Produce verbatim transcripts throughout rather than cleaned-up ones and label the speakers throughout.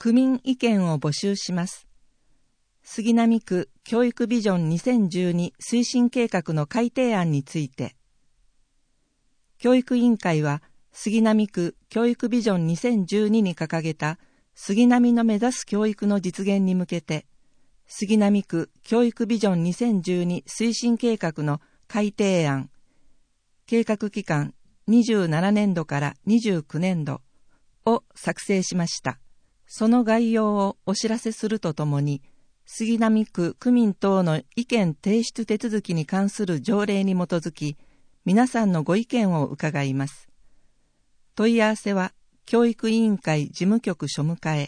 Speaker 1: 区民意見を募集します。杉並区教育ビジョンにせんじゅうに推進計画の改定案について、教育委員会は杉並区教育ビジョンにせんじゅうにに掲げた杉並の目指す教育の実現に向けて、杉並区教育ビジョンにせんじゅうに推進計画の改定案、計画期間にじゅうななねんどからにじゅうきゅうねんどを作成しました。その概要をお知らせするとともに、杉並区区民等の意見提出手続きに関する条例に基づき、皆さんのご意見を伺います。問い合わせは、教育委員会事務局庶務課へ。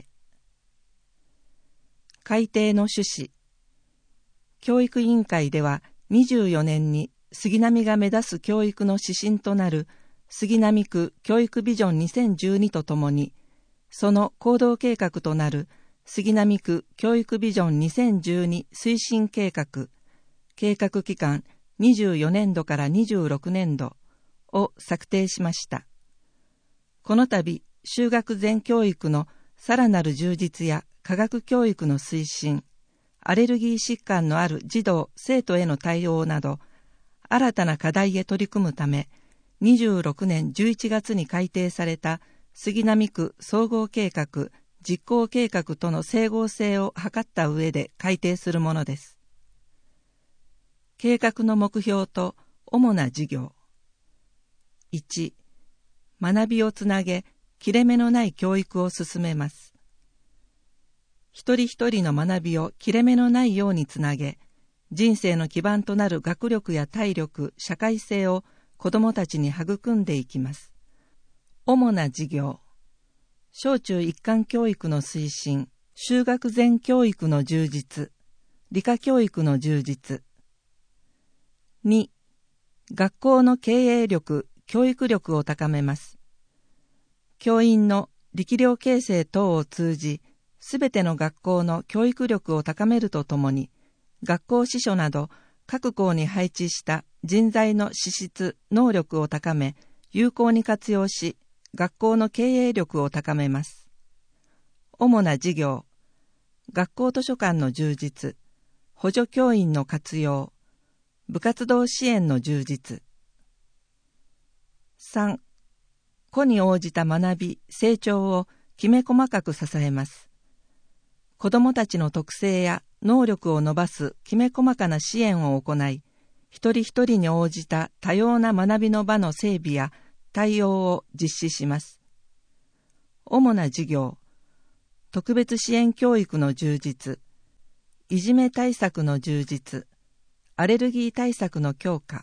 Speaker 1: 改定の趣旨。教育委員会では、にじゅうよねんに杉並が目指す教育の指針となる杉並区教育ビジョンにせんじゅうにとともに、その行動計画となる杉並区教育ビジョンにせんじゅうに推進計画、計画期間にじゅうよねんどからにじゅうろくねんどを策定しました。この度、就学前教育のさらなる充実や科学教育の推進、アレルギー疾患のある児童・生徒への対応など、新たな課題へ取り組むため、にじゅうろくねんじゅういちがつに改定された杉並区総合計画・実行計画との整合性を図った上で改定するものです。計画の目標と主な事業。いち、学びをつなげ、切れ目のない教育を進めます。一人一人の学びを切れ目のないようにつなげ、人生の基盤となる学力や体力、社会性を子どもたちに育んでいきます。主な事業。小中一貫教育の推進、就学前教育の充実、理科教育の充実。に、学校の経営力、教育力を高めます。教員の力量形成等を通じ、すべての学校の教育力を高めるとともに、学校司書など各校に配置した人材の資質、能力を高め、有効に活用し、学校の経営力を高めます。主な事業、学校図書館の充実、補助教員の活用、部活動支援の充実。さん、個に応じた学び、成長をきめ細かく支えます。子どもたちの特性や能力を伸ばすきめ細かな支援を行い、一人一人に応じた多様な学びの場の整備や対応を実施します。主な事業、特別支援教育の充実、いじめ対策の充実、アレルギー対策の強化。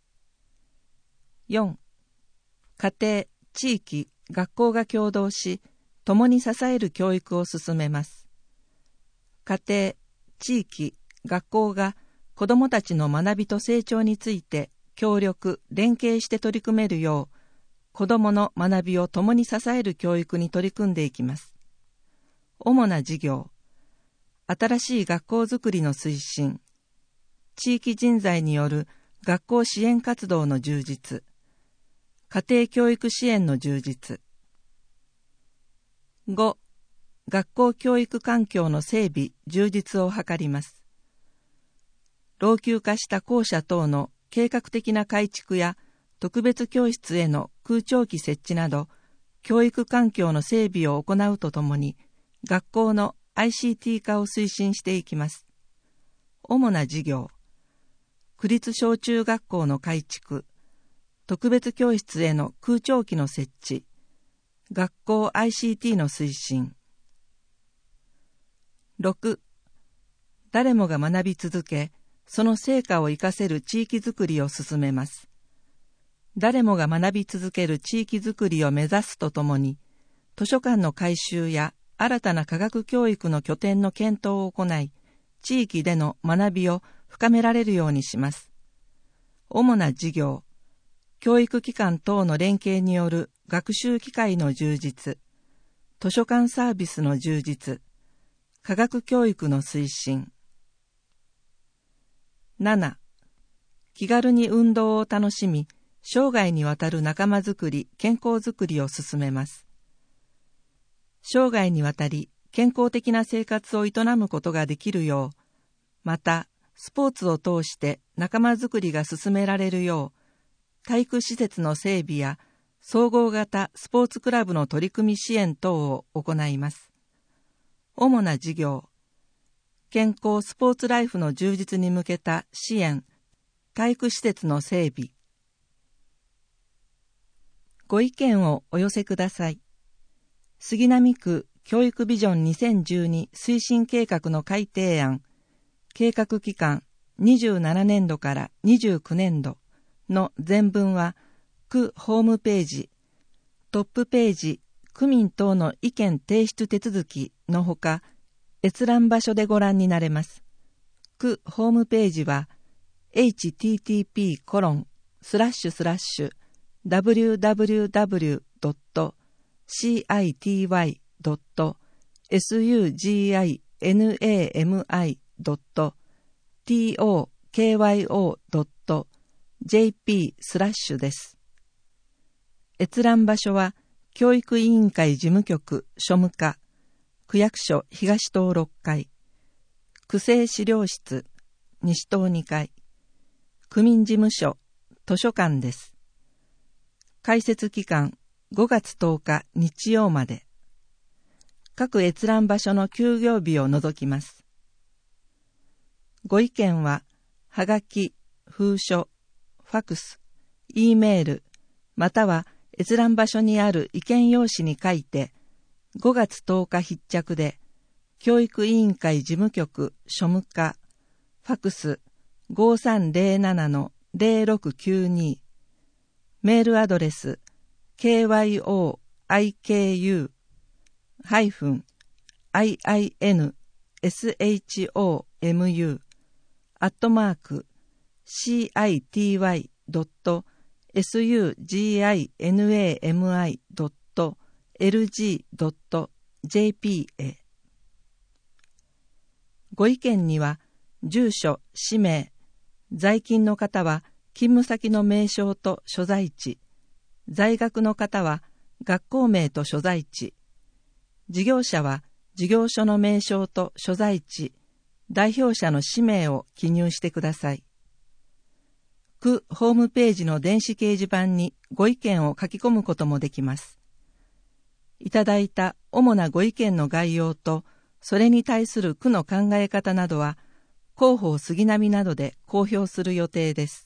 Speaker 1: よん、家庭、地域、学校が協働し、共に支える教育を進めます。家庭、地域、学校が子どもたちの学びと成長について協力、連携して取り組めるよう、子どもの学びを共に支える教育に取り組んでいきます。主な事業、新しい学校づくりの推進、地域人材による学校支援活動の充実、家庭教育支援の充実。ご、学校教育環境の整備、充実を図ります。老朽化した校舎等の計画的な改築や特別教室への空調機設置など、教育環境の整備を行うとともに、学校の アイシーティー 化を推進していきます。主な事業、区立小中学校の改築、特別教室への空調機の設置、学校 アイシーティー の推進。ろく、誰もが学び続け、その成果を生かせる地域づくりを進めます。誰もが学び続ける地域づくりを目指すとともに、図書館の改修や新たな科学教育の拠点の検討を行い、地域での学びを深められるようにします。主な事業、教育機関等の連携による学習機会の充実、図書館サービスの充実、科学教育の推進。なな、気軽に運動を楽しみ、生涯にわたる仲間づくり、健康づくりを進めます。生涯にわたり健康的な生活を営むことができるよう、またスポーツを通して仲間づくりが進められるよう、体育施設の整備や総合型スポーツクラブの取り組み支援等を行います。主な事業、健康スポーツライフの充実に向けた支援、体育施設の整備。ご意見をお寄せください。杉並区教育ビジョンにせんじゅうに推進計画の改定案、計画期間にじゅうななねんどからにじゅうきゅうねんどの全文は、区ホームページ、トップページ、区民等の意見提出手続きのほか、閲覧場所でご覧になれます。区ホームページは、エイチティーティーピーコロンスラッシュスラッシュダブリューダブリューダブリュードットシーアイティーワイドットエスユージーアイエヌエーエムアイドットティーオーケーワイオードットジェーピースラッシュです。閲覧場所は、教育委員会事務局庶務課、区役所東棟ろっかい、区政資料室西棟にかい、区民事務所図書館です。開設期間ごがつとおか日曜まで。各閲覧場所の休業日を除きます。ご意見は、はがき、封書、ファクス、Eメール、または閲覧場所にある意見用紙に書いて、ごがつとおか必着で、教育委員会事務局庶務課、ファクス ごさんゼロななのゼロろくきゅうに、メールアドレス ケーワイオーアイケーユー ハイフン アイアイエヌ エスエイチオーエムユー アットマーク シーアイティーワイドットエスユージーアイエヌエーエムアイドットエルジードットジェーピー へ。ご意見には、住所、氏名、在勤の方は勤務先の名称と所在地、在学の方は学校名と所在地、事業者は事業所の名称と所在地、代表者の氏名を記入してください。区ホームページの電子掲示板にご意見を書き込むこともできます。いただいた主なご意見の概要と、それに対する区の考え方などは、広報杉並などで公表する予定です。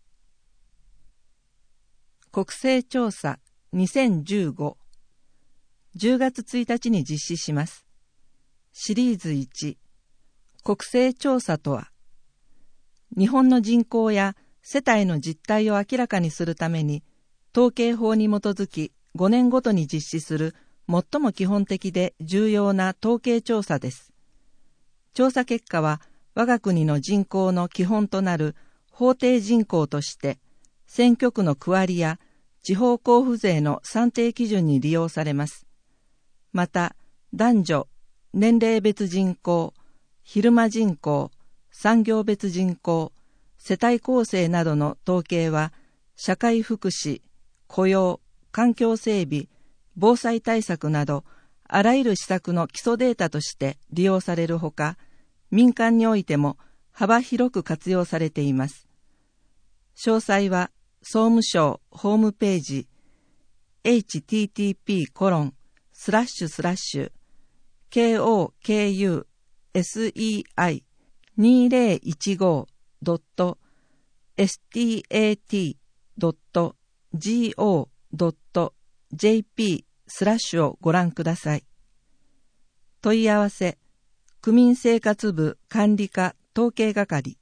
Speaker 1: 国勢調査にせんじゅうご、じゅうがつついたちに実施します。シリーズいち、国勢調査とは、日本の人口や世帯の実態を明らかにするために、統計法に基づきごねんごとに実施する最も基本的で重要な統計調査です。調査結果は、我が国の人口の基本となる法定人口として、選挙区の区割りや地方交付税の算定基準に利用されます。また、男女、年齢別人口、昼間人口、産業別人口、世帯構成などの統計は、社会福祉、雇用、環境整備、防災対策など、あらゆる施策の基礎データとして利用されるほか、民間においても幅広く活用されています。詳細は、総務省ホームページ、エイチティーティーピーコロンスラッシュスラッシュ ケーオーケーユーエスイーアイにせんじゅうごドットエスティーエーティードットジーオードットジェーピー スラッシュをご覧ください。問い合わせ、区民生活部管理課統計係。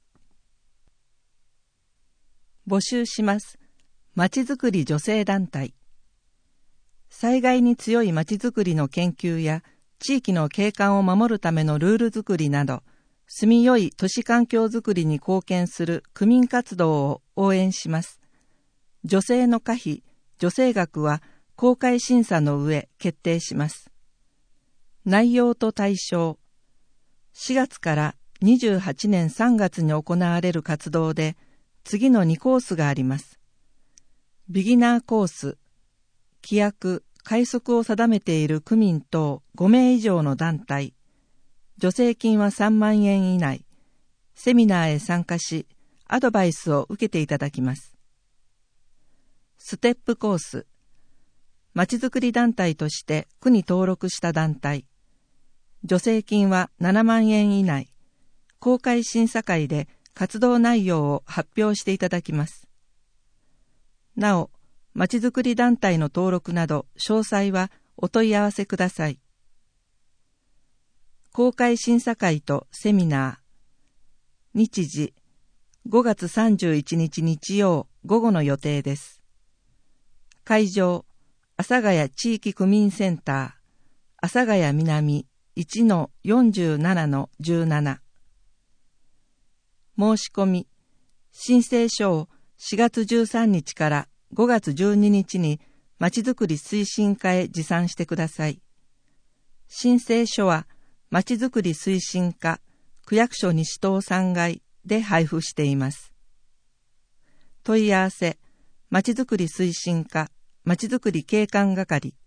Speaker 1: 募集します。まちづくり女性団体。災害に強いまちづくりの研究や地域の景観を守るためのルール作りなど、住みよい都市環境づくりに貢献する区民活動を応援します。女性の可否、助成額は公開審査の上決定します。内容と対象。しがつからにじゅうはちねんさんがつに行われる活動で、次のにコースがあります。ビギナーコース、規約、 会則を定めている区民等ごめい以上の団体、助成金はさんまんえん以内、セミナーへ参加し、アドバイスを受けていただきます。ステップコース、まちづくり団体として区に登録した団体、助成金はななまんえん以内、公開審査会で活動内容を発表していただきます。なお、まちづくり団体の登録など詳細はお問い合わせください。公開審査会とセミナー、日時ごがつさんじゅういちにち日曜午後の予定です。会場、阿佐ヶ谷地域区民センター、阿佐ヶ谷南 いちのよんじゅうななのじゅうなな。申し込み、申請書をしがつじゅうさんにちからごがつじゅうににちにまちづくり推進課へ持参してください。申請書はまちづくり推進課区役所西棟さんがいで配布しています。問い合わせ、まちづくり推進課まちづくり景観係